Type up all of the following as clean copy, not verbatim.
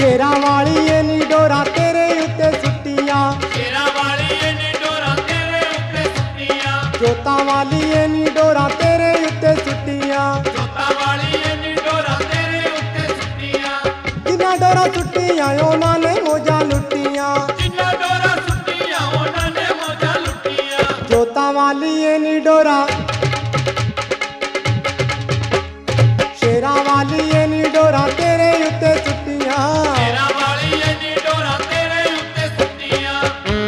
शेरा वाली ये नी डोरा तेरे उत्ते सुट्टियां, शेरा वाली ये नी डोरा तेरे उत्ते सुट्टियां, जोता वाली ये नी डोरा तेरे उत्ते सुट्टियां, जोता वाली ये नी डोरा तेरे उत्ते सुट्टियां, जिन्ना डोरा सुट्टियां उन्हां ने मौजां लुट्टियां, जिन्ना डोरा सुट्टियां उन्हां ने मौजां लुट्टियां, जोता वाली ये नी डोरा, शेरा वाली ये नी डोरा तेरे उत्ते सुट्टियां, शेरा वाली ये नी डोरा तेरे उत्ते सुट्टियां।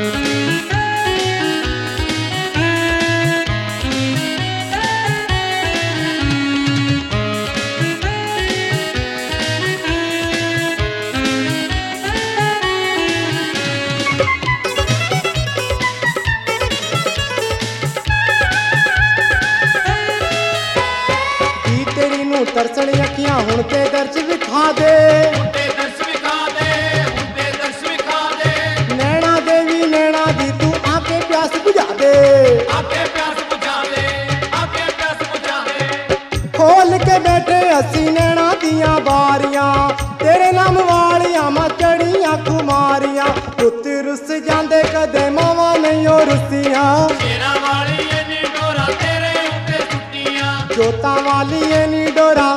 की तेरी नू तरसण अखियां हुण ते दर्श विखा दे, हुंदे दर्श विखा दे, हुंदे दर्श विखा दे, नैना देवी नैना दी तू आके प्यास बुझा दे, आके प्यास बुझा दे, आके प्यास बुझा दे, खोल के बैठे असी नैना दियां बारियां, तेरे नाम वालियां मां चढ़ियां कुमारियां, पुੱਤ रुस जांदे कदे मावां नहीं ओ रुसियां, शेरा वाली ये नी डोरा तेरे उत्ते सुट्टियां, जोता वाली ये नी डोरा,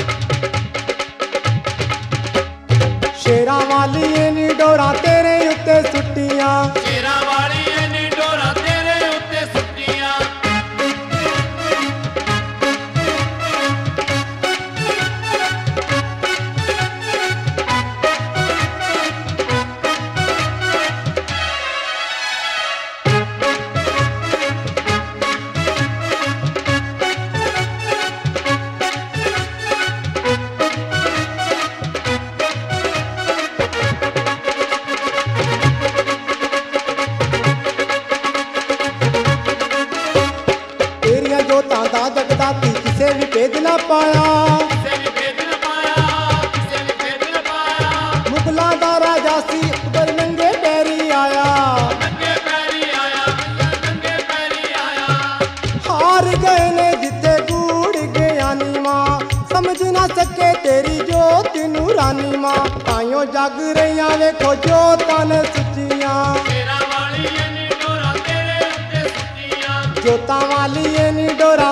शेरा वाली ये नी डोरा तेरे उत्ते सुट्टियां, शेरा वाली ये नी डोरा तेरे उत्ते सुट्टियां। तेरियां जोतां दा जगदाती किसे भी भेद ना पाया, किसे भी भेद न पाया, किसे भी भेद न पाया, मुगलां दा राजा सी अकबर नंगे पैरी आया, नंगे पैरी आया, नंगे पैरी आया, हार गए ने जिथे गूड़ ज्ञानी मां, समझ ना सके तेरी जोत नूरानी मां, ताइयों जग रहियां वेखो जोतां ने सच्चियां, शेरा वाली ये नी डोरा तेरे उत्ते सुट्टियां, जोतां वाली ये नी डोरा,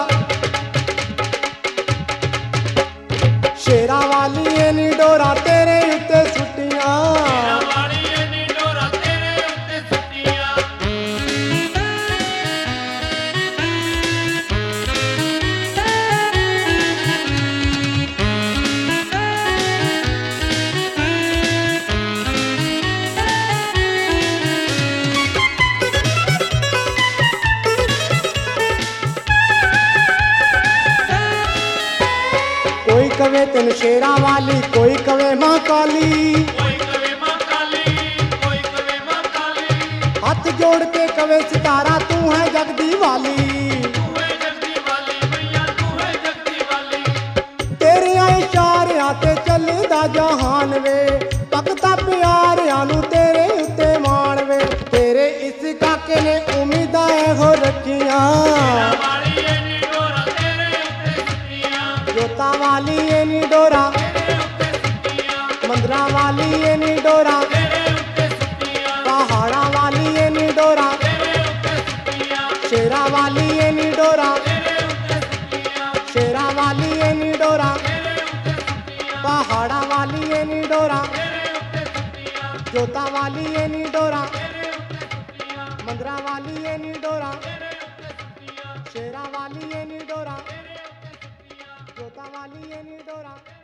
शेरा वाली ये नी डोरा तेरे उत्ते सुट्टियां, शेरा वाली ये नी डोरा तेरे उत्ते सुट्टियां। कोई कवे तेन शेरा वाली, कोई कवे मां काली, कोई कवे मां काली, कोई कवे मां काली, हाथ जोड़ के कवे सितारा तू है जगदी वाली, तू है जगदी वाली भैया, तू है जगदी वाली, तेरे इशारियां ते चलदा जहान वे, पकता प्यारियां नू तेरे उत्ते मान वे, तेरे इस काके ने उम्मीदां हो रखियां, शेरा वाली ये नी डोरा तेरे उत्ते सुट्टियां, जोता वाली ये नी डोरा, तेरे उत्ते सुट्टियां, मंदरा वाली ये नी डोरा, तेरे उत्ते सुट्टियां, पहाड़ा वाली ये नी डोरा, तेरे उत्ते सुट्टियां, शेरा वाली ये नी डोरा, तेरे उत्ते सुट्टियां, शेरा वाली ये नी डोरा, तेरे उत्ते सुट्टियां, पहाड़ा वाली ये नी डोरा, तेरे उत्ते सुट्टियां, जोता वाली ये नी डोरा, तेरे उत्ते सुट्टियां, मंदरा वाली ये नी डोरा, तेरे उत्ते सुट्टियां, शेरा वाली ये नी डोरा, तेरे उत्ते सुट्टियां, जोता वाली ये नी डोरा।